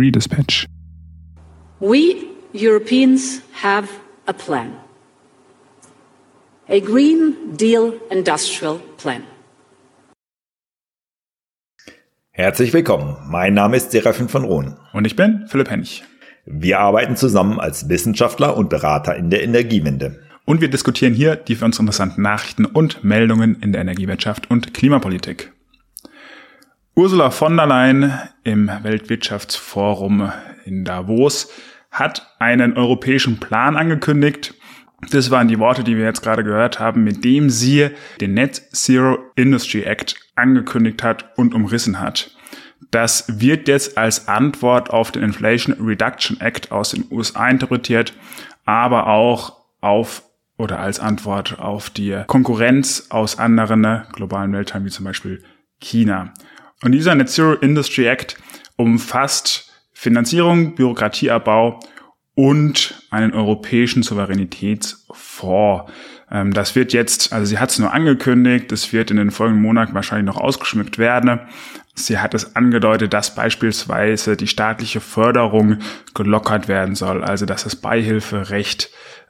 Redispatch. We Europeans have a plan. A Green Deal Industrial Plan. Herzlich willkommen. Mein Name ist Serafin von Rohn. Und ich bin Philipp Hennig. Wir arbeiten zusammen als Wissenschaftler und Berater in der Energiewende. Und wir diskutieren hier die für uns interessanten Nachrichten und Meldungen in der Energiewirtschaft und Klimapolitik. Ursula von der Leyen im Weltwirtschaftsforum in Davos hat einen europäischen Plan angekündigt. Das waren die Worte, die wir jetzt gerade gehört haben, mit dem sie den Net Zero Industry Act angekündigt hat und umrissen hat. Das wird jetzt als Antwort auf den Inflation Reduction Act aus den USA interpretiert, aber auch als Antwort auf die Konkurrenz aus anderen globalen Weltteilen, wie zum Beispiel China. Und dieser Net Zero Industry Act umfasst Finanzierung, Bürokratieabbau und einen europäischen Souveränitätsfonds. Das wird jetzt, also sie hat es nur angekündigt, es wird in den folgenden Monaten wahrscheinlich noch ausgeschmückt werden. Sie hat es angedeutet, dass beispielsweise die staatliche Förderung gelockert werden soll, also dass das Beihilferecht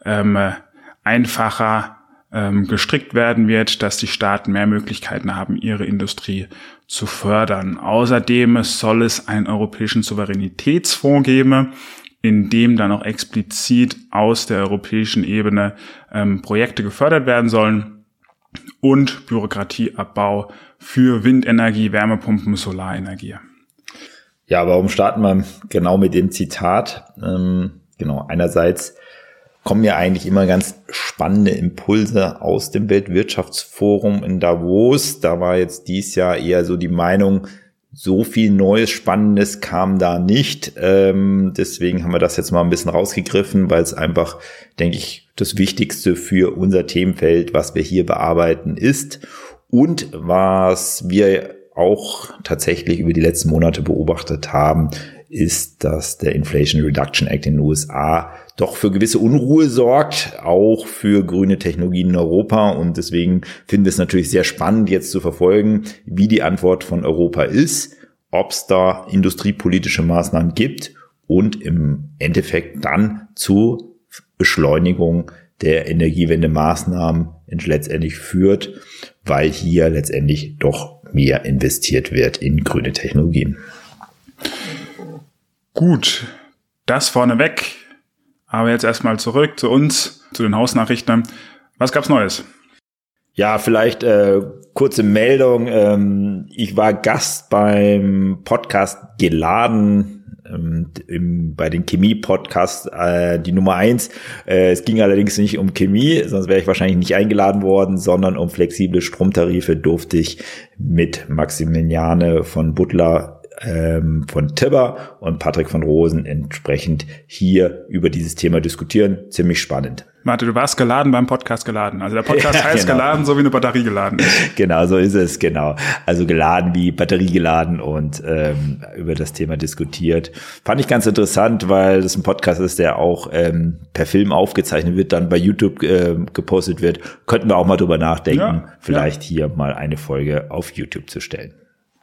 einfacher gestrickt werden wird, dass die Staaten mehr Möglichkeiten haben, ihre Industrie zu fördern. Außerdem soll es einen europäischen Souveränitätsfonds geben, in dem dann auch explizit aus der europäischen Ebene Projekte gefördert werden sollen und Bürokratieabbau für Windenergie, Wärmepumpen, Solarenergie. Ja, warum starten wir genau mit dem Zitat? Einerseits kommen ja eigentlich immer ganz spannende Impulse aus dem Weltwirtschaftsforum in Davos. Da war jetzt dieses Jahr eher so die Meinung, so viel Neues, Spannendes kam da nicht. Deswegen haben wir das jetzt mal ein bisschen rausgegriffen, weil es einfach, denke ich, das Wichtigste für unser Themenfeld, was wir hier bearbeiten, ist. Und was wir auch tatsächlich über die letzten Monate beobachtet haben, ist, dass der Inflation Reduction Act in den USA doch für gewisse Unruhe sorgt, auch für grüne Technologien in Europa. Und deswegen finden wir es natürlich sehr spannend, jetzt zu verfolgen, wie die Antwort von Europa ist, ob es da industriepolitische Maßnahmen gibt und im Endeffekt dann zur Beschleunigung der Energiewende-Maßnahmen letztendlich führt, weil hier letztendlich doch mehr investiert wird in grüne Technologien. Gut, das vorneweg. Aber jetzt erstmal zurück zu uns, zu den Hausnachrichten. Was gab's Neues? Ja, vielleicht kurze Meldung. Ich war Gast beim Podcast Geladen, bei den Chemie-Podcasts, die Nummer 1. Es ging allerdings nicht um Chemie, sonst wäre ich wahrscheinlich nicht eingeladen worden, sondern um flexible Stromtarife durfte ich mit Maximiliane von Butler von Tibber und Patrick von Rosen entsprechend hier über dieses Thema diskutieren. Ziemlich spannend. Warte, du warst geladen beim Podcast geladen. Also der Podcast heißt genau. Geladen, so wie eine Batterie geladen ist. Genau, so ist es, genau. Also geladen wie Batterie geladen und über das Thema diskutiert. Fand ich ganz interessant, weil das ein Podcast ist, der auch per Film aufgezeichnet wird, dann bei YouTube gepostet wird. Könnten wir auch mal drüber nachdenken, vielleicht hier mal eine Folge auf YouTube zu stellen.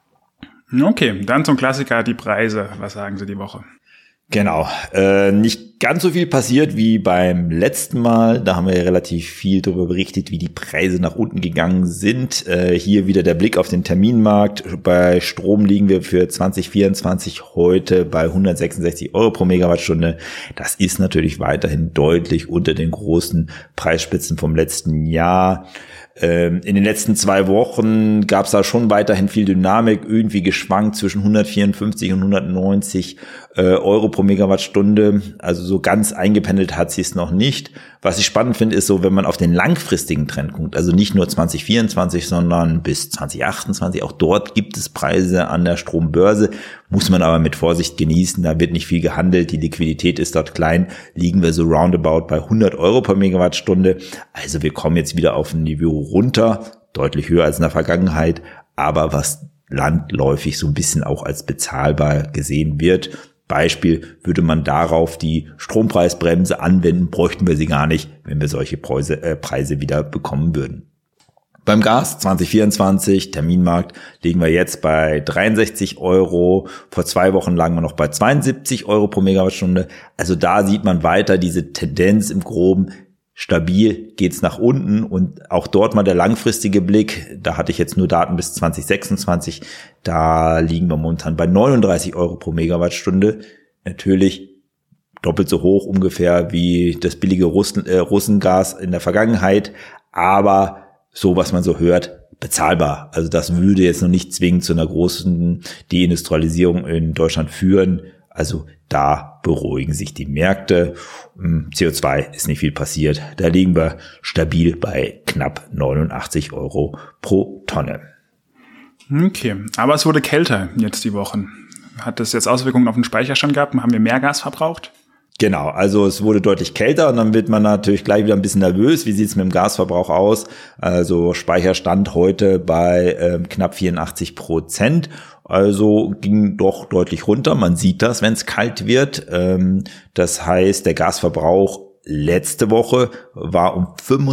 Okay, dann zum Klassiker, die Preise. Was sagen Sie die Woche? Genau, nicht ganz so viel passiert wie beim letzten Mal. Da haben wir ja relativ viel darüber berichtet, wie die Preise nach unten gegangen sind. Hier wieder der Blick auf den Terminmarkt. Bei Strom liegen wir für 2024 heute bei 166 Euro pro Megawattstunde. Das ist natürlich weiterhin deutlich unter den großen Preisspitzen vom letzten Jahr. In den letzten 2 Wochen gab es da schon weiterhin viel Dynamik, irgendwie geschwankt zwischen 154 und 190 Euro pro Megawattstunde. Also so ganz eingependelt hat sie es noch nicht. Was ich spannend finde, ist so, wenn man auf den langfristigen Trend guckt, also nicht nur 2024, sondern bis 2028, auch dort gibt es Preise an der Strombörse, muss man aber mit Vorsicht genießen, da wird nicht viel gehandelt, die Liquidität ist dort klein, liegen wir so roundabout bei 100 Euro pro Megawattstunde. Also wir kommen jetzt wieder auf ein Niveau runter, deutlich höher als in der Vergangenheit, aber was landläufig so ein bisschen auch als bezahlbar gesehen wird. Beispiel, würde man darauf die Strompreisbremse anwenden, bräuchten wir sie gar nicht, wenn wir solche Preise wieder bekommen würden. Beim Gas 2024, Terminmarkt, liegen wir jetzt bei 63 Euro. Vor 2 Wochen lagen wir noch bei 72 Euro pro Megawattstunde. Also da sieht man weiter diese Tendenz im Groben. Stabil geht's nach unten und auch dort mal der langfristige Blick. Da hatte ich jetzt nur Daten bis 2026. Da liegen wir momentan bei 39 Euro pro Megawattstunde. Natürlich doppelt so hoch ungefähr wie das billige Russengas in der Vergangenheit. Aber so, was man so hört, bezahlbar. Also das würde jetzt noch nicht zwingend zu einer großen Deindustrialisierung in Deutschland führen. Also da beruhigen sich die Märkte. CO2 ist nicht viel passiert. Da liegen wir stabil bei knapp 89 Euro pro Tonne. Okay, aber es wurde kälter jetzt die Wochen. Hat das jetzt Auswirkungen auf den Speicherstand gehabt? Haben wir mehr Gas verbraucht? Genau, also es wurde deutlich kälter und dann wird man natürlich gleich wieder ein bisschen nervös. Wie sieht es mit dem Gasverbrauch aus? Also Speicherstand heute bei knapp 84%. Also ging doch deutlich runter. Man sieht das, wenn es kalt wird. Das heißt, der Gasverbrauch letzte Woche war um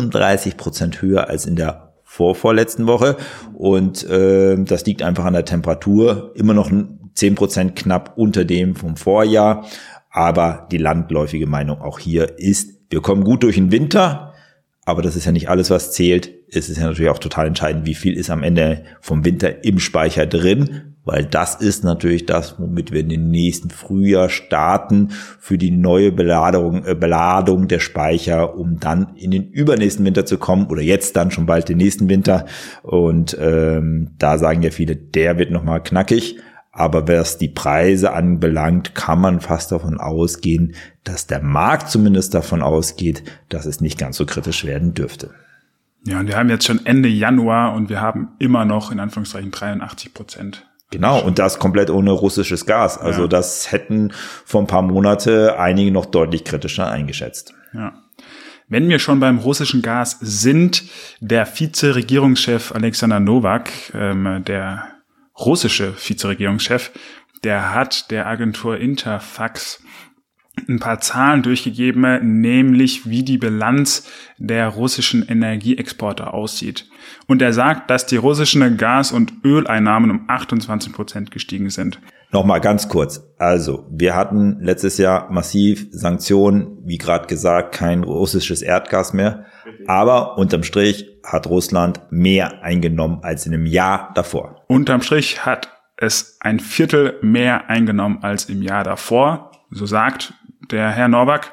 35% höher als in der vorletzten Woche. Und das liegt einfach an der Temperatur. Immer noch 10% knapp unter dem vom Vorjahr. Aber die landläufige Meinung auch hier ist, wir kommen gut durch den Winter, aber das ist ja nicht alles, was zählt. Es ist ja natürlich auch total entscheidend, wie viel ist am Ende vom Winter im Speicher drin, weil das ist natürlich das, womit wir in den nächsten Frühjahr starten für die neue Beladung der Speicher, um dann in den übernächsten Winter zu kommen oder jetzt dann schon bald den nächsten Winter. Und da sagen ja viele, der wird nochmal knackig. Aber was die Preise anbelangt, kann man fast davon ausgehen, dass der Markt zumindest davon ausgeht, dass es nicht ganz so kritisch werden dürfte. Ja, und wir haben jetzt schon Ende Januar und wir haben immer noch in Anführungszeichen 83%. Genau, und das komplett ohne russisches Gas. Also das hätten vor ein paar Monate einige noch deutlich kritischer eingeschätzt. Ja. Wenn wir schon beim russischen Gas sind, der Vize-Regierungschef Alexander Nowak, der russische Vizeregierungschef, der hat der Agentur Interfax ein paar Zahlen durchgegeben, nämlich wie die Bilanz der russischen Energieexporte aussieht. Und er sagt, dass die russischen Gas- und Öleinnahmen um 28% gestiegen sind. Nochmal ganz kurz. Also, wir hatten letztes Jahr massiv Sanktionen, wie gerade gesagt, kein russisches Erdgas mehr. Aber unterm Strich hat Russland mehr eingenommen als in dem Jahr davor. Unterm Strich hat es 1/4 mehr eingenommen als im Jahr davor, so sagt der Herr Nowak.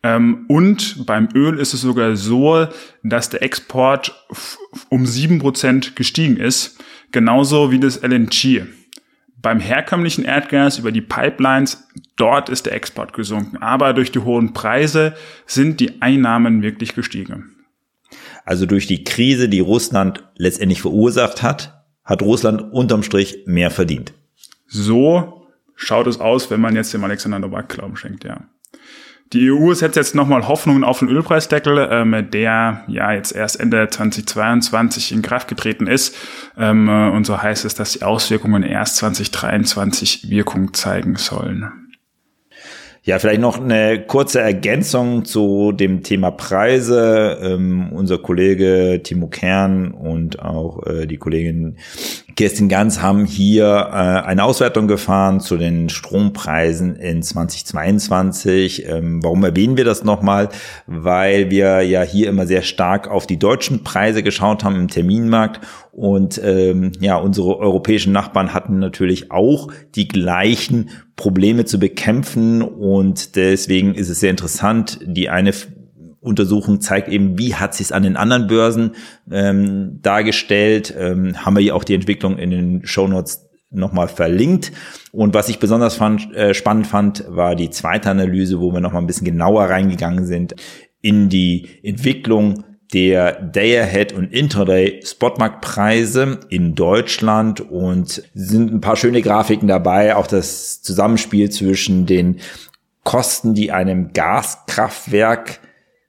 Und beim Öl ist es sogar so, dass der Export um 7% gestiegen ist, genauso wie das LNG. Beim herkömmlichen Erdgas über die Pipelines, dort ist der Export gesunken. Aber durch die hohen Preise sind die Einnahmen wirklich gestiegen. Also durch die Krise, die Russland letztendlich verursacht hat, hat Russland unterm Strich mehr verdient. So schaut es aus, wenn man jetzt dem Alexander Nowak Glauben schenkt, ja. Die EU setzt jetzt nochmal Hoffnungen auf den Ölpreisdeckel, der ja jetzt erst Ende 2022 in Kraft getreten ist. Und so heißt es, dass die Auswirkungen erst 2023 Wirkung zeigen sollen. Ja, vielleicht noch eine kurze Ergänzung zu dem Thema Preise. Unser Kollege Timo Kern und auch die Kollegin Kerstin Ganz haben hier eine Auswertung gefahren zu den Strompreisen in 2022. Warum erwähnen wir das nochmal? Weil wir ja hier immer sehr stark auf die deutschen Preise geschaut haben im Terminmarkt. Und unsere europäischen Nachbarn hatten natürlich auch die gleichen Probleme zu bekämpfen. Und deswegen ist es sehr interessant. Die eine Untersuchung zeigt eben, wie hat sich es an den anderen Börsen dargestellt. Haben wir hier auch die Entwicklung in den Shownotes nochmal verlinkt. Und was ich besonders spannend fand, war die zweite Analyse, wo wir nochmal ein bisschen genauer reingegangen sind in die Entwicklung der Day-Ahead- und Intraday-Spotmarktpreise in Deutschland, und sind ein paar schöne Grafiken dabei, auch das Zusammenspiel zwischen den Kosten, die einem Gaskraftwerk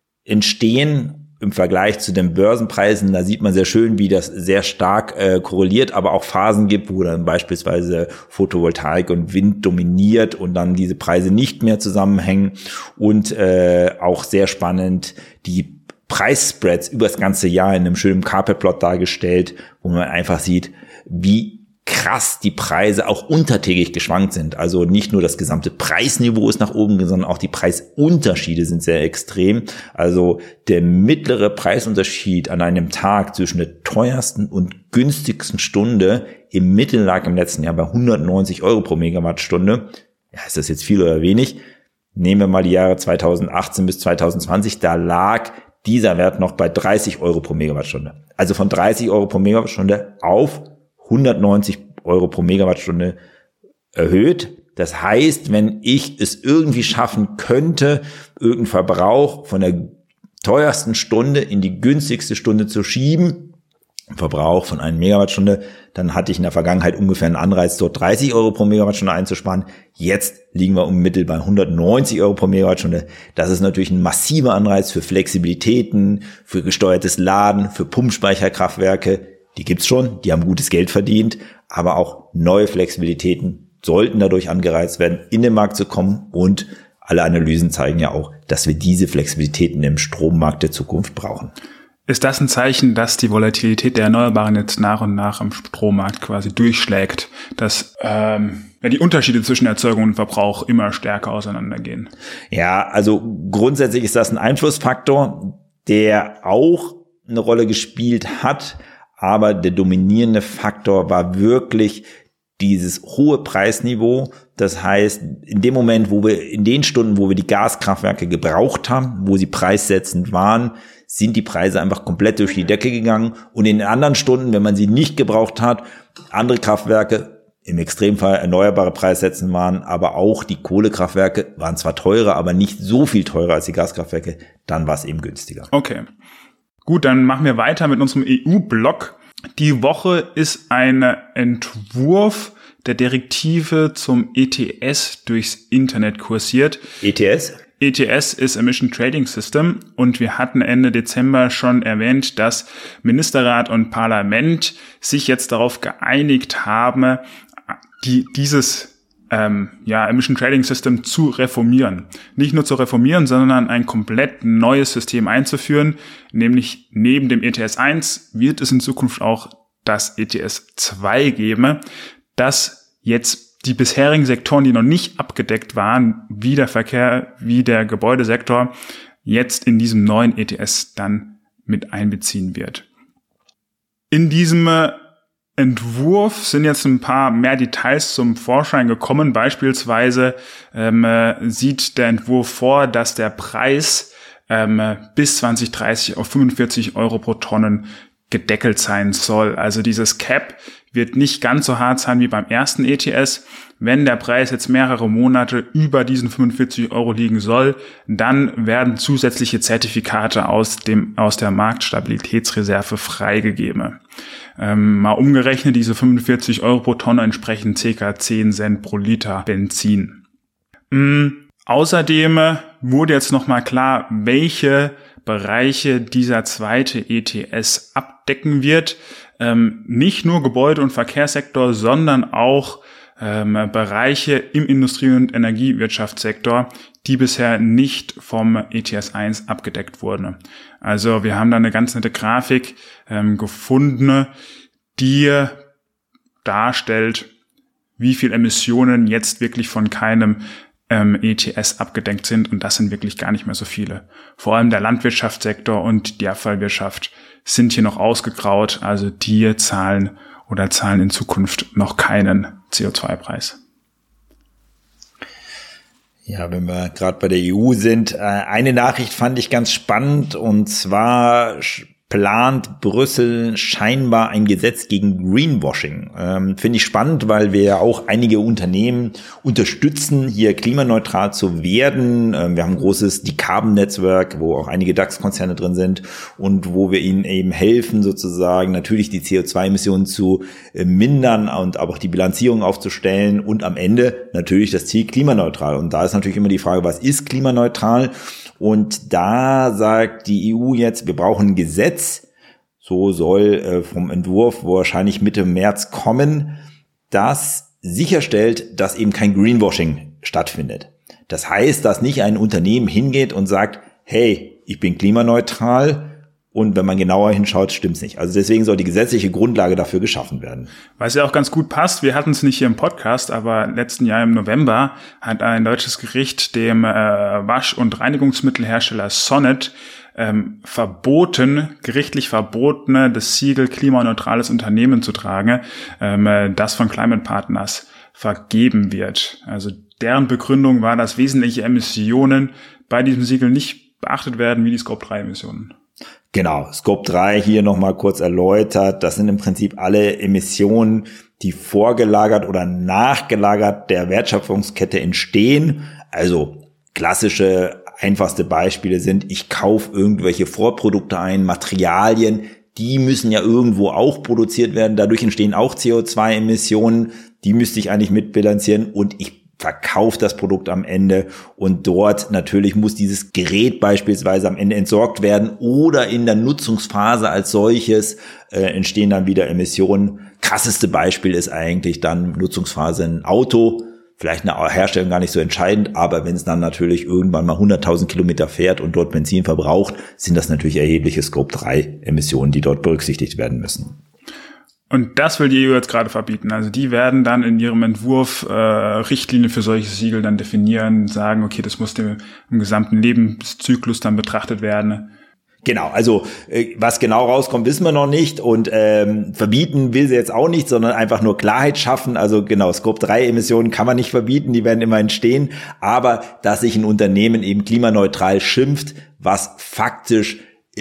entstehen im Vergleich zu den Börsenpreisen. Da sieht man sehr schön, wie das sehr stark korreliert, aber auch Phasen gibt, wo dann beispielsweise Photovoltaik und Wind dominiert und dann diese Preise nicht mehr zusammenhängen. Und auch sehr spannend, die Preisspreads über das ganze Jahr in einem schönen Carpetplot dargestellt, wo man einfach sieht, wie krass die Preise auch untertägig geschwankt sind. Also nicht nur das gesamte Preisniveau ist nach oben, sondern auch die Preisunterschiede sind sehr extrem. Also der mittlere Preisunterschied an einem Tag zwischen der teuersten und günstigsten Stunde im Mittel lag im letzten Jahr bei 190 Euro pro Megawattstunde. Ja, ist das jetzt viel oder wenig? Nehmen wir mal die Jahre 2018 bis 2020, da lag dieser Wert noch bei 30 Euro pro Megawattstunde. Also von 30 Euro pro Megawattstunde auf 190 Euro pro Megawattstunde erhöht. Das heißt, wenn ich es irgendwie schaffen könnte, irgendeinen Verbrauch von der teuersten Stunde in die günstigste Stunde zu schieben, Verbrauch von 1 Megawattstunde, dann hatte ich in der Vergangenheit ungefähr einen Anreiz, dort 30 Euro pro Megawattstunde einzusparen. Jetzt liegen wir im Mittel bei 190 Euro pro Megawattstunde. Das ist natürlich ein massiver Anreiz für Flexibilitäten, für gesteuertes Laden, für Pumpspeicherkraftwerke. Die gibt's schon, die haben gutes Geld verdient, aber auch neue Flexibilitäten sollten dadurch angereizt werden, in den Markt zu kommen, und alle Analysen zeigen ja auch, dass wir diese Flexibilitäten im Strommarkt der Zukunft brauchen. Ist das ein Zeichen, dass die Volatilität der Erneuerbaren jetzt nach und nach im Strommarkt quasi durchschlägt, dass die Unterschiede zwischen Erzeugung und Verbrauch immer stärker auseinandergehen? Ja, also grundsätzlich ist das ein Einflussfaktor, der auch eine Rolle gespielt hat, aber der dominierende Faktor war wirklich dieses hohe Preisniveau. Das heißt, in dem Moment, in den Stunden, wo wir die Gaskraftwerke gebraucht haben, wo sie preissetzend waren, sind die Preise einfach komplett durch die Decke gegangen. Und in den anderen Stunden, wenn man sie nicht gebraucht hat, andere Kraftwerke, im Extremfall erneuerbare Preissätzen waren, aber auch die Kohlekraftwerke waren zwar teurer, aber nicht so viel teurer als die Gaskraftwerke, dann war es eben günstiger. Okay. Gut, dann machen wir weiter mit unserem EU-Block. Die Woche ist ein Entwurf der Direktive zum ETS durchs Internet kursiert. ETS? ETS ist Emission Trading System, und wir hatten Ende Dezember schon erwähnt, dass Ministerrat und Parlament sich jetzt darauf geeinigt haben, dieses Emission Trading System zu reformieren. Nicht nur zu reformieren, sondern ein komplett neues System einzuführen, nämlich neben dem ETS 1 wird es in Zukunft auch das ETS 2 geben, das jetzt die bisherigen Sektoren, die noch nicht abgedeckt waren, wie der Verkehr, wie der Gebäudesektor, jetzt in diesem neuen ETS dann mit einbeziehen wird. In diesem Entwurf sind jetzt ein paar mehr Details zum Vorschein gekommen. Beispielsweise sieht der Entwurf vor, dass der Preis bis 2030 auf 45 Euro pro Tonnen gedeckelt sein soll. Also dieses Cap wird nicht ganz so hart sein wie beim ersten ETS. Wenn der Preis jetzt mehrere Monate über diesen 45 Euro liegen soll, dann werden zusätzliche Zertifikate aus der Marktstabilitätsreserve freigegeben. Mal umgerechnet, diese 45 Euro pro Tonne entsprechen ca. 10 Cent pro Liter Benzin. Außerdem wurde jetzt nochmal klar, welche Bereiche dieser zweite ETS abdecken wird. Nicht nur Gebäude- und Verkehrssektor, sondern auch Bereiche im Industrie- und Energiewirtschaftssektor, die bisher nicht vom ETS 1 abgedeckt wurden. Also wir haben da eine ganz nette Grafik gefunden, die darstellt, wie viel Emissionen jetzt wirklich von keinem ETS abgedeckt sind, und das sind wirklich gar nicht mehr so viele. Vor allem der Landwirtschaftssektor und die Abfallwirtschaft sind hier noch ausgegraut, also die zahlen in Zukunft noch keinen CO2-Preis. Ja, wenn wir gerade bei der EU sind, eine Nachricht fand ich ganz spannend, und zwar plant Brüssel scheinbar ein Gesetz gegen Greenwashing. Finde ich spannend, weil wir ja auch einige Unternehmen unterstützen, hier klimaneutral zu werden. Wir haben ein großes Decarbon-Netzwerk, wo auch einige DAX-Konzerne drin sind und wo wir ihnen eben helfen, sozusagen natürlich die CO2-Emissionen zu mindern und auch die Bilanzierung aufzustellen und am Ende natürlich das Ziel klimaneutral. Und da ist natürlich immer die Frage, was ist klimaneutral? Und da sagt die EU jetzt, wir brauchen ein Gesetz, so soll vom Entwurf wahrscheinlich Mitte März kommen, das sicherstellt, dass eben kein Greenwashing stattfindet. Das heißt, dass nicht ein Unternehmen hingeht und sagt, hey, ich bin klimaneutral. Und wenn man genauer hinschaut, stimmt's nicht. Also deswegen soll die gesetzliche Grundlage dafür geschaffen werden. Was ja auch ganz gut passt, wir hatten es nicht hier im Podcast, aber letzten Jahr im November hat ein deutsches Gericht dem Wasch- und Reinigungsmittelhersteller Sonnet gerichtlich verboten, das Siegel klimaneutrales Unternehmen zu tragen, das von Climate Partners vergeben wird. Also deren Begründung war, dass wesentliche Emissionen bei diesem Siegel nicht beachtet werden, wie die Scope-3-Emissionen. Genau, Scope 3 hier nochmal kurz erläutert. Das sind im Prinzip alle Emissionen, die vorgelagert oder nachgelagert der Wertschöpfungskette entstehen. Also klassische, einfachste Beispiele sind, ich kaufe irgendwelche Vorprodukte ein, Materialien, die müssen ja irgendwo auch produziert werden. Dadurch entstehen auch CO2-Emissionen. Die müsste ich eigentlich mitbilanzieren und ich verkauft das Produkt am Ende und dort natürlich muss dieses Gerät beispielsweise am Ende entsorgt werden oder in der Nutzungsphase als solches entstehen dann wieder Emissionen. Krasseste Beispiel ist eigentlich dann Nutzungsphase ein Auto, vielleicht eine Herstellung gar nicht so entscheidend, aber wenn es dann natürlich irgendwann mal 100.000 Kilometer fährt und dort Benzin verbraucht, sind das natürlich erhebliche Scope-3-Emissionen, die dort berücksichtigt werden müssen. Und das will die EU jetzt gerade verbieten. Also die werden dann in ihrem Entwurf Richtlinien für solche Siegel dann definieren, sagen, okay, das muss im gesamten Lebenszyklus dann betrachtet werden. Genau, also was genau rauskommt, wissen wir noch nicht und verbieten will sie jetzt auch nicht, sondern einfach nur Klarheit schaffen. Also genau, Scope-3-Emissionen kann man nicht verbieten, die werden immer entstehen, aber dass sich ein Unternehmen eben klimaneutral schimpft, was faktisch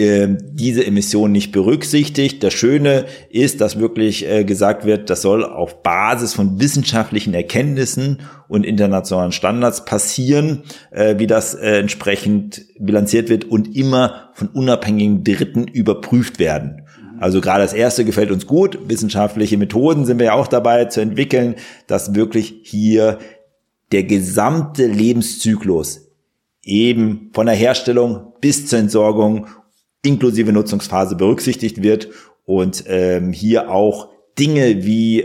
diese Emissionen nicht berücksichtigt. Das Schöne ist, dass wirklich gesagt wird, das soll auf Basis von wissenschaftlichen Erkenntnissen und internationalen Standards passieren, wie das entsprechend bilanziert wird und immer von unabhängigen Dritten überprüft werden. Also gerade das erste gefällt uns gut. Wissenschaftliche Methoden sind wir ja auch dabei zu entwickeln, dass wirklich hier der gesamte Lebenszyklus eben von der Herstellung bis zur Entsorgung inklusive Nutzungsphase berücksichtigt wird und hier auch Dinge wie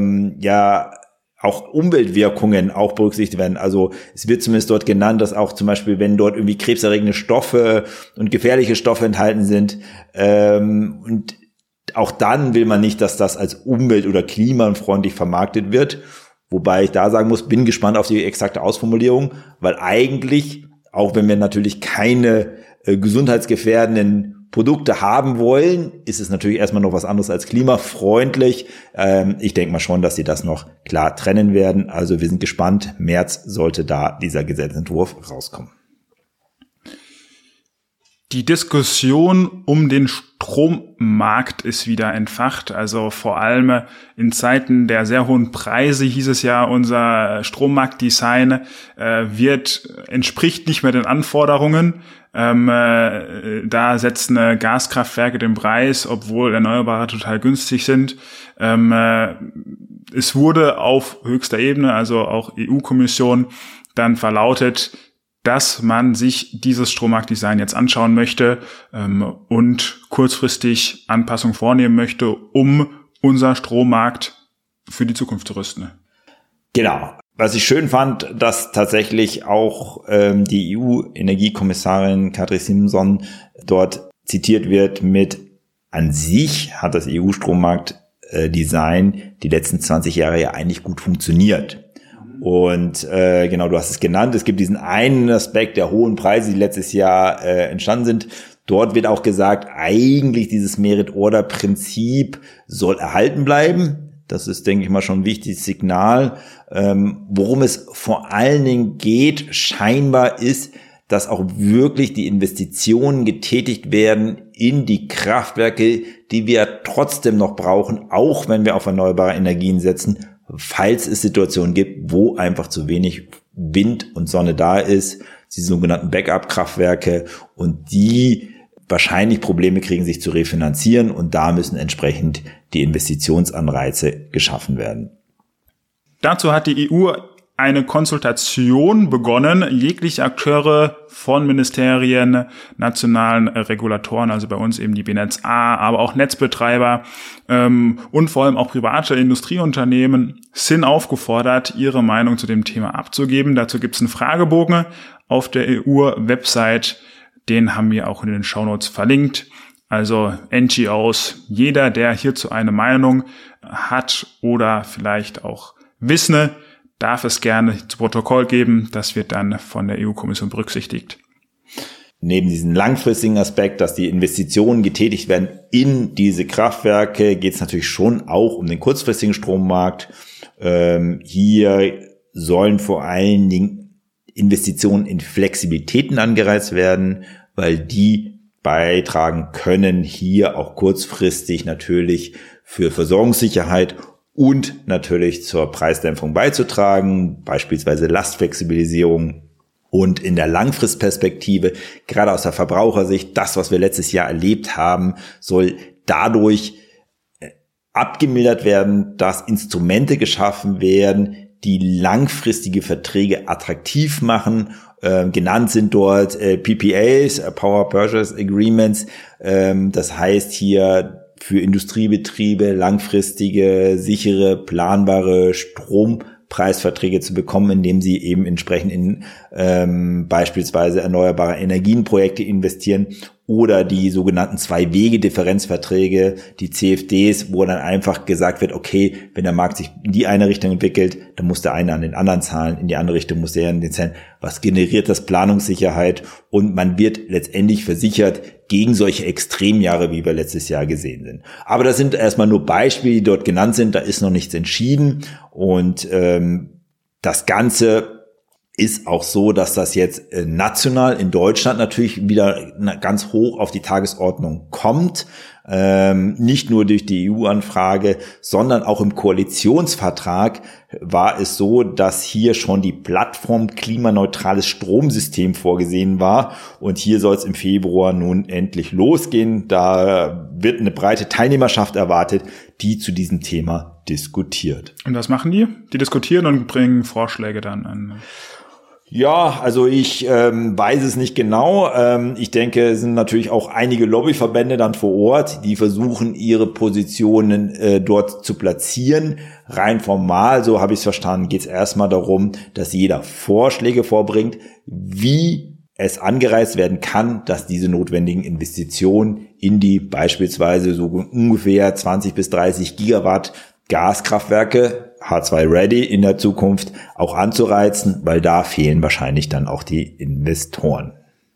auch Umweltwirkungen auch berücksichtigt werden. Also es wird zumindest dort genannt, dass auch zum Beispiel, wenn dort irgendwie krebserregende Stoffe und gefährliche Stoffe enthalten sind und auch dann will man nicht, dass das als umwelt- oder klimafreundlich vermarktet wird. Wobei ich da sagen muss, bin gespannt auf die exakte Ausformulierung, weil eigentlich, auch wenn wir natürlich keine gesundheitsgefährdenden Produkte haben wollen, ist es natürlich erstmal noch was anderes als klimafreundlich. Ich denke mal schon, dass sie das noch klar trennen werden. Also wir sind gespannt. März sollte da dieser Gesetzentwurf rauskommen. Die Diskussion um den Strommarkt ist wieder entfacht. Also vor allem in Zeiten der sehr hohen Preise hieß es ja, unser Strommarktdesign entspricht nicht mehr den Anforderungen. Da setzen Gaskraftwerke den Preis, obwohl Erneuerbare total günstig sind. Es wurde auf höchster Ebene, also auch EU-Kommission, dann verlautet, dass man sich dieses Strommarktdesign jetzt anschauen möchte und kurzfristig Anpassungen vornehmen möchte, um unser Strommarkt für die Zukunft zu rüsten. Genau. Was ich schön fand, dass tatsächlich auch die EU-Energiekommissarin Kadri Simson dort zitiert wird mit: An sich hat das EU-Strommarktdesign die letzten 20 Jahre ja eigentlich gut funktioniert. Und genau, du hast es genannt, es gibt diesen einen Aspekt der hohen Preise, die letztes Jahr entstanden sind. Dort wird auch gesagt, eigentlich dieses Merit-Order-Prinzip soll erhalten bleiben. Das ist, denke ich mal, schon ein wichtiges Signal. Worum es vor allen Dingen geht, scheinbar ist, dass auch wirklich die Investitionen getätigt werden in die Kraftwerke, die wir trotzdem noch brauchen, auch wenn wir auf erneuerbare Energien setzen, falls es Situationen gibt, wo einfach zu wenig Wind und Sonne da ist, die sogenannten Backup-Kraftwerke, und die wahrscheinlich Probleme kriegen, sich zu refinanzieren, und da müssen entsprechend die Investitionsanreize geschaffen werden. Dazu hat die EU eine Konsultation begonnen. Jegliche Akteure von Ministerien, nationalen Regulatoren, also bei uns eben die BNetzA, aber auch Netzbetreiber und vor allem auch private Industrieunternehmen sind aufgefordert, ihre Meinung zu dem Thema abzugeben. Dazu gibt es einen Fragebogen auf der EU-Website. Den haben wir auch in den Shownotes verlinkt. Also NGOs, jeder, der hierzu eine Meinung hat oder vielleicht auch Wissende, darf es gerne zu Protokoll geben. Das wird dann von der EU-Kommission berücksichtigt. Neben diesem langfristigen Aspekt, dass die Investitionen getätigt werden in diese Kraftwerke, geht es natürlich schon auch um den kurzfristigen Strommarkt. Hier sollen vor allen Dingen Investitionen in Flexibilitäten angereizt werden, weil die beitragen können, hier auch kurzfristig natürlich für Versorgungssicherheit und natürlich zur Preisdämpfung beizutragen, beispielsweise Lastflexibilisierung. Und in der Langfristperspektive, gerade aus der Verbrauchersicht, das, was wir letztes Jahr erlebt haben, soll dadurch abgemildert werden, dass Instrumente geschaffen werden, die langfristige Verträge attraktiv machen. Genannt sind dort PPAs, Power Purchase Agreements. Das heißt hier für Industriebetriebe langfristige, sichere, planbare Strompreisverträge zu bekommen, indem sie eben entsprechend in beispielsweise erneuerbare Energienprojekte investieren oder die sogenannten Zwei-Wege-Differenzverträge, die CFDs, wo dann einfach gesagt wird, okay, wenn der Markt sich in die eine Richtung entwickelt, dann muss der eine an den anderen zahlen, in die andere Richtung muss der an den zahlen. Was generiert das Planungssicherheit? Und man wird letztendlich versichert gegen solche Extremjahre, wie wir letztes Jahr gesehen sind. Aber das sind erstmal nur Beispiele, die dort genannt sind, da ist noch nichts entschieden. Und das Ganze ist auch so, dass das jetzt national in Deutschland natürlich wieder ganz hoch auf die Tagesordnung kommt. Nicht nur durch die EU-Anfrage, sondern auch im Koalitionsvertrag war es so, dass hier schon die Plattform klimaneutrales Stromsystem vorgesehen war. Und hier soll es im Februar nun endlich losgehen. Da wird eine breite Teilnehmerschaft erwartet, die zu diesem Thema diskutiert. Und was machen die? Die diskutieren und bringen Vorschläge dann an. Ja, also ich weiß es nicht genau. Ich denke, es sind natürlich auch einige Lobbyverbände dann vor Ort, die versuchen, ihre Positionen dort zu platzieren. Rein formal, so habe ich es verstanden, geht es erstmal darum, dass jeder Vorschläge vorbringt, wie es angereizt werden kann, dass diese notwendigen Investitionen in die beispielsweise so ungefähr 20 bis 30 Gigawatt Gaskraftwerke H2 Ready in der Zukunft auch anzureizen, weil da fehlen wahrscheinlich dann auch die Investoren.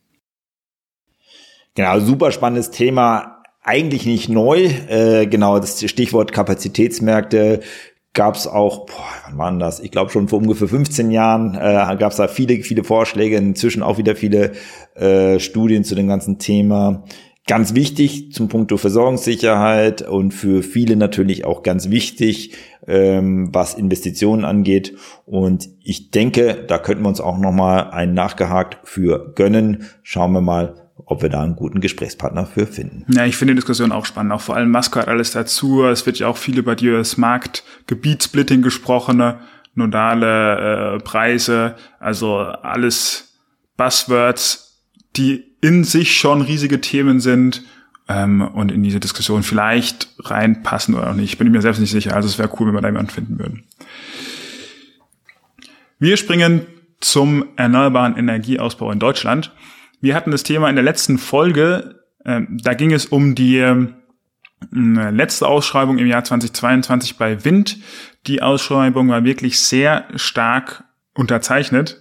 Genau, super spannendes Thema, eigentlich nicht neu. Genau, das Stichwort Kapazitätsmärkte gab es auch, wann waren das? Ich glaube schon vor ungefähr 15 Jahren gab es da viele Vorschläge, inzwischen auch wieder viele Studien zu dem ganzen Thema. Ganz wichtig zum Punkto Versorgungssicherheit und für viele natürlich auch ganz wichtig, was Investitionen angeht. Und ich denke, da könnten wir uns auch nochmal einen nachgehakt für gönnen. Schauen wir mal, ob wir da einen guten Gesprächspartner für finden. Ja, ich finde die Diskussion auch spannend. Auch vor allem Masco hat alles dazu. Es wird ja auch viel über das Marktgebietssplitting gesprochen, nodale Preise, also alles Buzzwords, die in sich schon riesige Themen sind und in diese Diskussion vielleicht reinpassen oder auch nicht. Bin ich mir selbst nicht sicher. Also es wäre cool, wenn wir da jemanden finden würden. Wir springen zum erneuerbaren Energieausbau in Deutschland. Wir hatten das Thema in der letzten Folge. Da ging es um die letzte Ausschreibung im Jahr 2022 bei Wind. Die Ausschreibung war wirklich sehr stark unterzeichnet.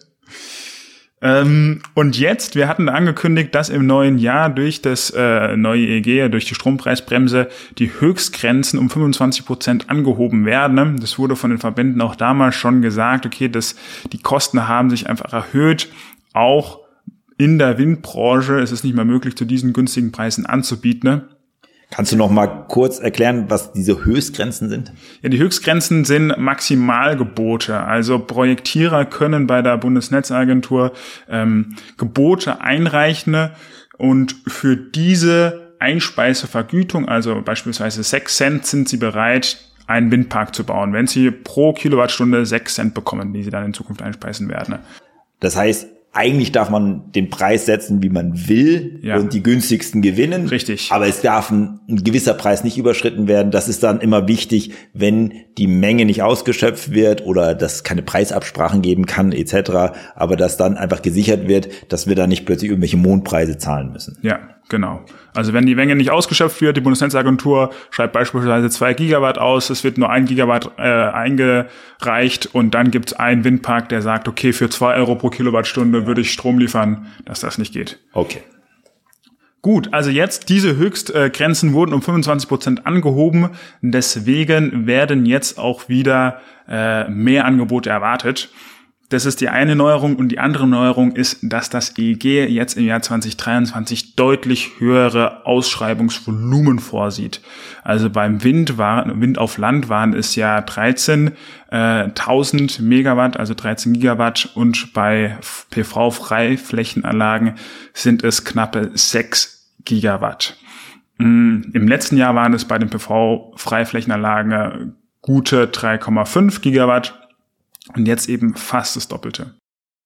Und jetzt, wir hatten angekündigt, dass im neuen Jahr durch das neue EEG, durch die Strompreisbremse, die Höchstgrenzen um 25% angehoben werden. Das wurde von den Verbänden auch damals schon gesagt, okay, die Kosten haben sich einfach erhöht. Auch in der Windbranche ist es nicht mehr möglich, zu diesen günstigen Preisen anzubieten. Ne? Kannst du noch mal kurz erklären, was diese Höchstgrenzen sind? Ja, die Höchstgrenzen sind Maximalgebote. Also Projektierer können bei der Bundesnetzagentur Gebote einreichen und für diese Einspeisevergütung, also beispielsweise 6 Cent, sind sie bereit, einen Windpark zu bauen, wenn sie pro Kilowattstunde 6 Cent bekommen, die sie dann in Zukunft einspeisen werden. Das heißt, eigentlich darf man den Preis setzen, wie man will, und die günstigsten gewinnen. Richtig. Aber es darf ein gewisser Preis nicht überschritten werden. Das ist dann immer wichtig, wenn die Menge nicht ausgeschöpft wird oder dass es keine Preisabsprachen geben kann etc. Aber dass dann einfach gesichert wird, dass wir da nicht plötzlich irgendwelche Mondpreise zahlen müssen. Ja, genau. Also wenn die Menge nicht ausgeschöpft wird, die Bundesnetzagentur schreibt beispielsweise 2 Gigawatt aus, es wird nur 1 Gigawatt eingereicht und dann gibt es einen Windpark, der sagt, okay, für 2 Euro pro Kilowattstunde würde ich Strom liefern, dass das nicht geht. Okay. Gut, also jetzt diese Höchstgrenzen wurden um 25% angehoben, deswegen werden jetzt auch wieder mehr Angebote erwartet. Das ist die eine Neuerung und die andere Neuerung ist, dass das EEG jetzt im Jahr 2023 deutlich höhere Ausschreibungsvolumen vorsieht. Also beim Wind auf Land waren es ja 13.000 Megawatt, also 13 Gigawatt und bei PV-Freiflächenanlagen sind es knappe 6 Gigawatt. Im letzten Jahr waren es bei den PV-Freiflächenanlagen gute 3,5 Gigawatt. Und jetzt eben fast das Doppelte.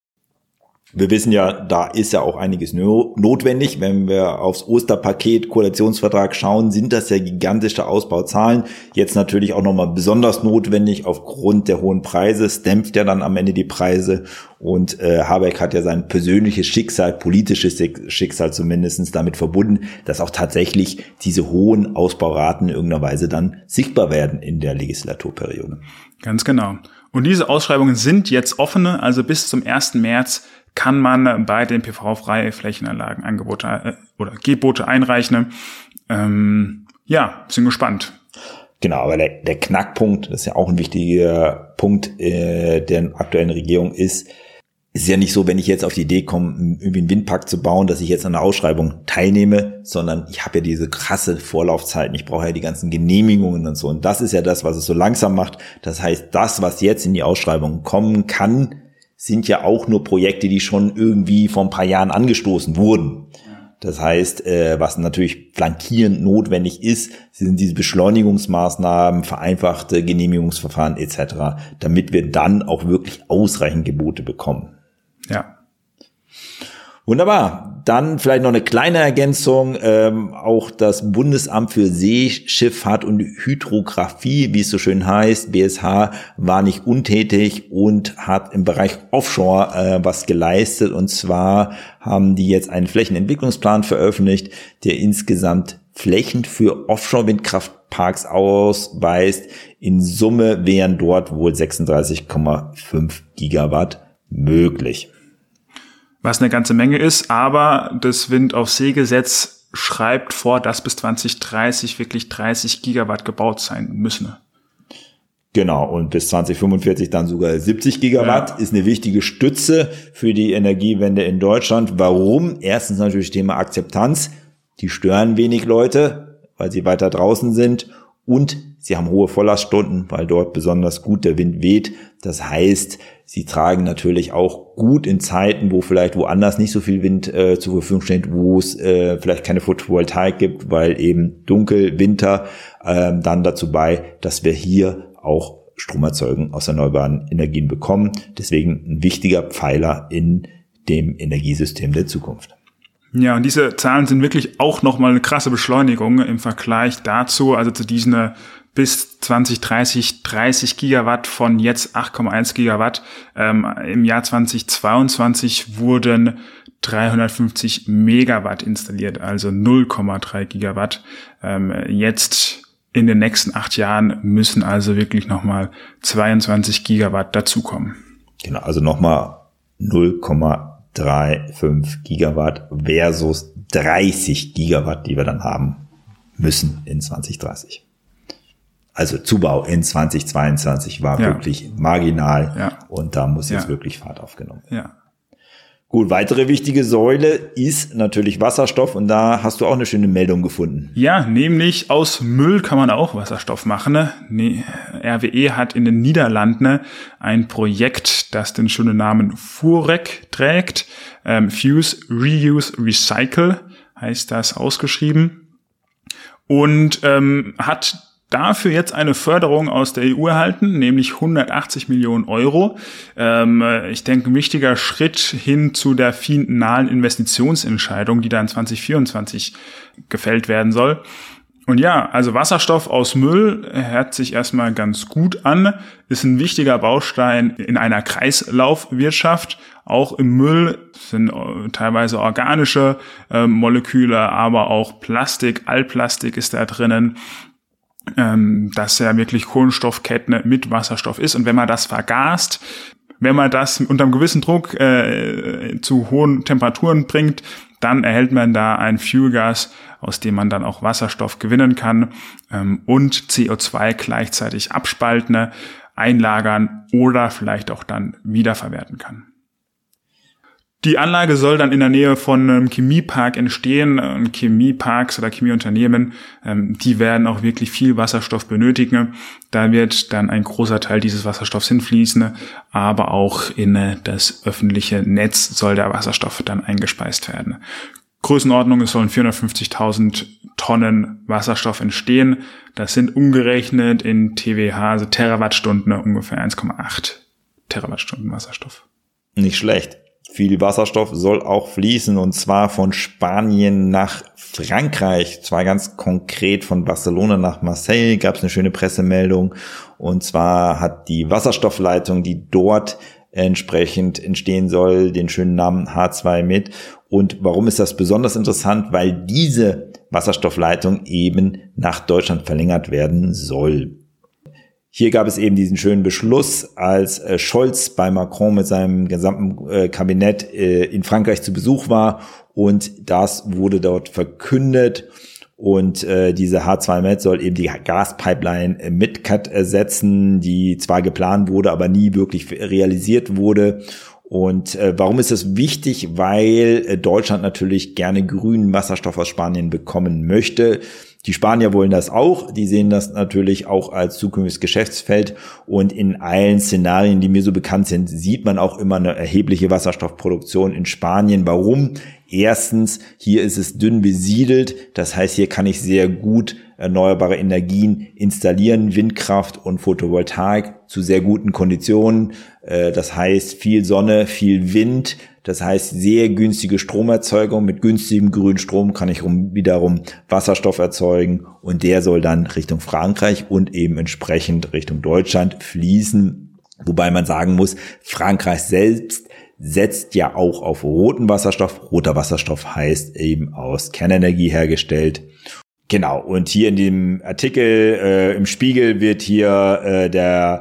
Wir wissen ja, da ist ja auch einiges notwendig. Wenn wir aufs Osterpaket Koalitionsvertrag schauen, sind das ja gigantische Ausbauzahlen. Jetzt natürlich auch nochmal besonders notwendig aufgrund der hohen Preise. Es dämpft ja dann am Ende die Preise. Und Habeck hat ja sein persönliches Schicksal, politisches Schicksal zumindest damit verbunden, dass auch tatsächlich diese hohen Ausbauraten in irgendeiner Weise dann sichtbar werden in der Legislaturperiode. Ganz genau. Und diese Ausschreibungen sind jetzt offene, also bis zum 1. März kann man bei den PV-Freiflächenanlagen Angebote oder Gebote einreichen. Sind gespannt. Genau, aber der Knackpunkt, das ist ja auch ein wichtiger Punkt der aktuellen Regierung ist ja nicht so, wenn ich jetzt auf die Idee komme, irgendwie einen Windpark zu bauen, dass ich jetzt an der Ausschreibung teilnehme, sondern ich habe ja diese krasse Vorlaufzeiten, ich brauche ja die ganzen Genehmigungen und so. Und das ist ja das, was es so langsam macht. Das heißt, das, was jetzt in die Ausschreibung kommen kann, sind ja auch nur Projekte, die schon irgendwie vor ein paar Jahren angestoßen wurden. Das heißt, was natürlich flankierend notwendig ist, sind diese Beschleunigungsmaßnahmen, vereinfachte Genehmigungsverfahren etc., damit wir dann auch wirklich ausreichend Gebote bekommen. Ja. Wunderbar. Dann vielleicht noch eine kleine Ergänzung. Auch das Bundesamt für Seeschifffahrt und Hydrographie, wie es so schön heißt, BSH, war nicht untätig und hat im Bereich Offshore was geleistet. Und zwar haben die jetzt einen Flächenentwicklungsplan veröffentlicht, der insgesamt Flächen für Offshore-Windkraftparks ausweist. In Summe wären dort wohl 36,5 Gigawatt möglich. Was eine ganze Menge ist, aber das Wind-auf-See-Gesetz schreibt vor, dass bis 2030 wirklich 30 Gigawatt gebaut sein müssen. Genau, und bis 2045 dann sogar 70 Gigawatt ist eine wichtige Stütze für die Energiewende in Deutschland. Warum? Erstens natürlich Thema Akzeptanz. Die stören wenig Leute, weil sie weiter draußen sind. Und sie haben hohe Volllaststunden, weil dort besonders gut der Wind weht. Das heißt, sie tragen natürlich auch gut in Zeiten, wo vielleicht woanders nicht so viel Wind zur Verfügung steht, wo es vielleicht keine Photovoltaik gibt, weil eben dunkel, Winter, dann dazu bei, dass wir hier auch Stromerzeugung aus erneuerbaren Energien bekommen. Deswegen ein wichtiger Pfeiler in dem Energiesystem der Zukunft. Ja, und diese Zahlen sind wirklich auch nochmal eine krasse Beschleunigung im Vergleich dazu, also zu diesen bis 2030 30 Gigawatt von jetzt 8,1 Gigawatt. Im Jahr 2022 wurden 350 Megawatt installiert, also 0,3 Gigawatt. Jetzt in den nächsten 8 Jahren müssen also wirklich nochmal 22 Gigawatt dazukommen. Genau, also nochmal 0,35 Gigawatt versus 30 Gigawatt, die wir dann haben müssen in 2030. Also Zubau in 2022 war wirklich marginal und da muss jetzt wirklich Fahrt aufgenommen werden. Ja. Gut, weitere wichtige Säule ist natürlich Wasserstoff und da hast du auch eine schöne Meldung gefunden. Ja, nämlich aus Müll kann man auch Wasserstoff machen. RWE hat in den Niederlanden ein Projekt, das den schönen Namen FUREC trägt. Fuse, Reuse, Recycle heißt das ausgeschrieben. Und hat dafür jetzt eine Förderung aus der EU erhalten, nämlich 180 Millionen Euro. Ich denke, ein wichtiger Schritt hin zu der finalen Investitionsentscheidung, die dann 2024 gefällt werden soll. Und ja, also Wasserstoff aus Müll hört sich erstmal ganz gut an, ist ein wichtiger Baustein in einer Kreislaufwirtschaft. Auch im Müll sind teilweise organische Moleküle, aber auch Plastik, Altplastik ist da drinnen, dass ja wirklich Kohlenstoffketten mit Wasserstoff ist. Und wenn man das vergast, wenn man das unter einem gewissen Druck zu hohen Temperaturen bringt, dann erhält man da ein Fuelgas, aus dem man dann auch Wasserstoff gewinnen kann und CO2 gleichzeitig abspalten, einlagern oder vielleicht auch dann wiederverwerten kann. Die Anlage soll dann in der Nähe von einem Chemiepark entstehen. Und Chemieparks oder Chemieunternehmen, die werden auch wirklich viel Wasserstoff benötigen. Da wird dann ein großer Teil dieses Wasserstoffs hinfließen, aber auch in das öffentliche Netz soll der Wasserstoff dann eingespeist werden. Größenordnung, es sollen 450.000 Tonnen Wasserstoff entstehen. Das sind umgerechnet in TWH, also Terawattstunden, ungefähr 1,8 Terawattstunden Wasserstoff. Nicht schlecht. Viel Wasserstoff soll auch fließen, und zwar von Spanien nach Frankreich. Zwar ganz konkret von Barcelona nach Marseille gab es eine schöne Pressemeldung. Und zwar hat die Wasserstoffleitung, die dort entsprechend entstehen soll, den schönen Namen H2 mit. Und warum ist das besonders interessant? Weil diese Wasserstoffleitung eben nach Deutschland verlängert werden soll. Hier gab es eben diesen schönen Beschluss, als Scholz bei Macron mit seinem gesamten Kabinett in Frankreich zu Besuch war, und das wurde dort verkündet. Und diese H2Med soll eben die Gaspipeline MidCat ersetzen, die zwar geplant wurde, aber nie wirklich realisiert wurde. Und warum ist das wichtig? Weil Deutschland natürlich gerne grünen Wasserstoff aus Spanien bekommen möchte. Die Spanier wollen das auch, die sehen das natürlich auch als zukünftiges Geschäftsfeld, und in allen Szenarien, die mir so bekannt sind, sieht man auch immer eine erhebliche Wasserstoffproduktion in Spanien. Warum? Erstens, hier ist es dünn besiedelt, das heißt, hier kann ich sehr gut erneuerbare Energien installieren, Windkraft und Photovoltaik zu sehr guten Konditionen. Das heißt, viel Sonne, viel Wind, das heißt sehr günstige Stromerzeugung. Mit günstigem grünen Strom kann ich wiederum Wasserstoff erzeugen, und der soll dann Richtung Frankreich und eben entsprechend Richtung Deutschland fließen. Wobei man sagen muss, Frankreich selbst setzt ja auch auf roten Wasserstoff. Roter Wasserstoff heißt eben aus Kernenergie hergestellt. Genau, und hier in dem Artikel im Spiegel wird hier der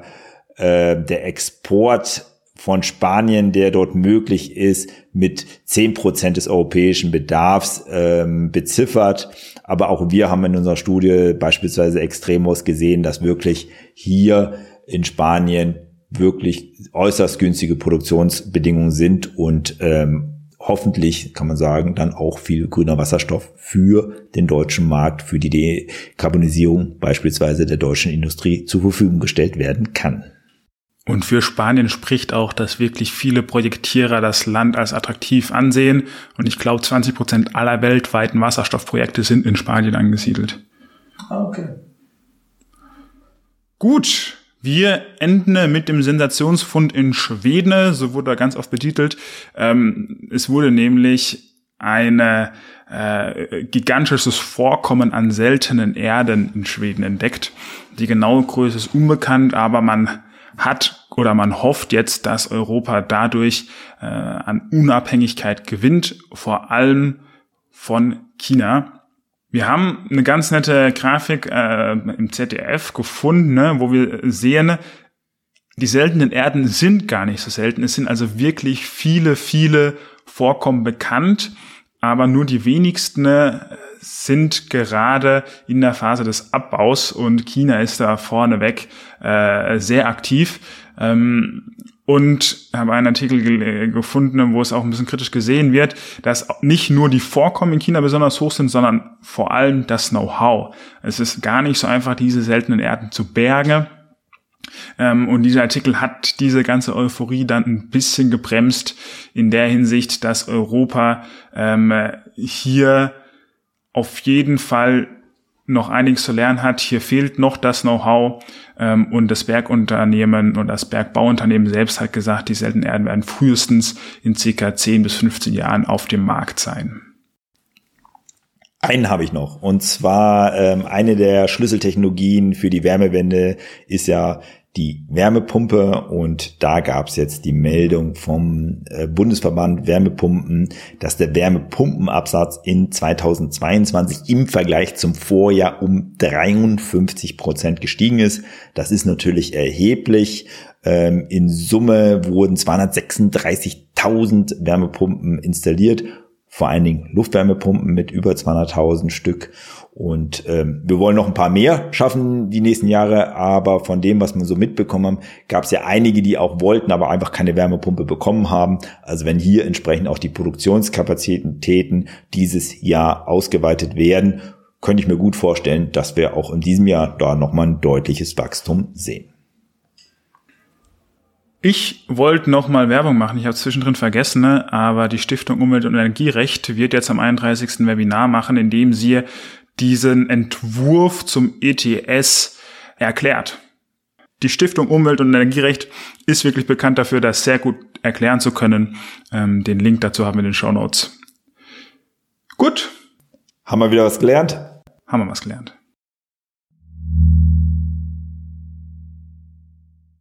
Export von Spanien, der dort möglich ist, mit 10% des europäischen Bedarfs beziffert. Aber auch wir haben in unserer Studie beispielsweise Extremos gesehen, dass wirklich hier in Spanien wirklich äußerst günstige Produktionsbedingungen sind und hoffentlich, kann man sagen, dann auch viel grüner Wasserstoff für den deutschen Markt, für die Dekarbonisierung beispielsweise der deutschen Industrie zur Verfügung gestellt werden kann. Und für Spanien spricht auch, dass wirklich viele Projektierer das Land als attraktiv ansehen. Und ich glaube, 20% aller weltweiten Wasserstoffprojekte sind in Spanien angesiedelt. Okay. Gut. Wir enden mit dem Sensationsfund in Schweden, so wurde er ganz oft betitelt. Es wurde nämlich ein gigantisches Vorkommen an seltenen Erden in Schweden entdeckt. Die genaue Größe ist unbekannt, aber man hofft jetzt, dass Europa dadurch an Unabhängigkeit gewinnt, vor allem von China. Wir haben eine ganz nette Grafik im ZDF gefunden, wo wir sehen, die seltenen Erden sind gar nicht so selten. Es sind also wirklich viele, viele Vorkommen bekannt, aber nur die wenigsten sind gerade in der Phase des Abbaus, und China ist da vorneweg sehr aktiv. Und habe einen Artikel gefunden, wo es auch ein bisschen kritisch gesehen wird, dass nicht nur die Vorkommen in China besonders hoch sind, sondern vor allem das Know-how. Es ist gar nicht so einfach, diese seltenen Erden zu bergen. Und dieser Artikel hat diese ganze Euphorie dann ein bisschen gebremst in der Hinsicht, dass Europa hier auf jeden Fall noch einiges zu lernen hat. Hier fehlt noch das Know-how und das Bergunternehmen und das Bergbauunternehmen selbst hat gesagt, die seltenen Erden werden frühestens in ca. 10 bis 15 Jahren auf dem Markt sein. Einen habe ich noch, und zwar eine der Schlüsseltechnologien für die Wärmewende ist ja die Wärmepumpe, und da gab es jetzt die Meldung vom Bundesverband Wärmepumpen, dass der Wärmepumpenabsatz in 2022 im Vergleich zum Vorjahr um 53% gestiegen ist. Das ist natürlich erheblich. In Summe wurden 236.000 Wärmepumpen installiert, vor allen Dingen Luftwärmepumpen mit über 200.000 Stück. Und wir wollen noch ein paar mehr schaffen die nächsten Jahre, aber von dem, was wir so mitbekommen haben, gab es ja einige, die auch wollten, aber einfach keine Wärmepumpe bekommen haben. Also wenn hier entsprechend auch die Produktionskapazitäten dieses Jahr ausgeweitet werden, könnte ich mir gut vorstellen, dass wir auch in diesem Jahr da nochmal ein deutliches Wachstum sehen. Ich wollte noch mal Werbung machen, ich habe es zwischendrin vergessen, aber die Stiftung Umwelt- und Energierecht wird jetzt am 31. Webinar machen, in dem sie diesen Entwurf zum ETS erklärt. Die Stiftung Umwelt- und Energierecht ist wirklich bekannt dafür, das sehr gut erklären zu können. Den Link dazu haben wir in den Shownotes. Gut. Haben wir wieder was gelernt? Haben wir was gelernt.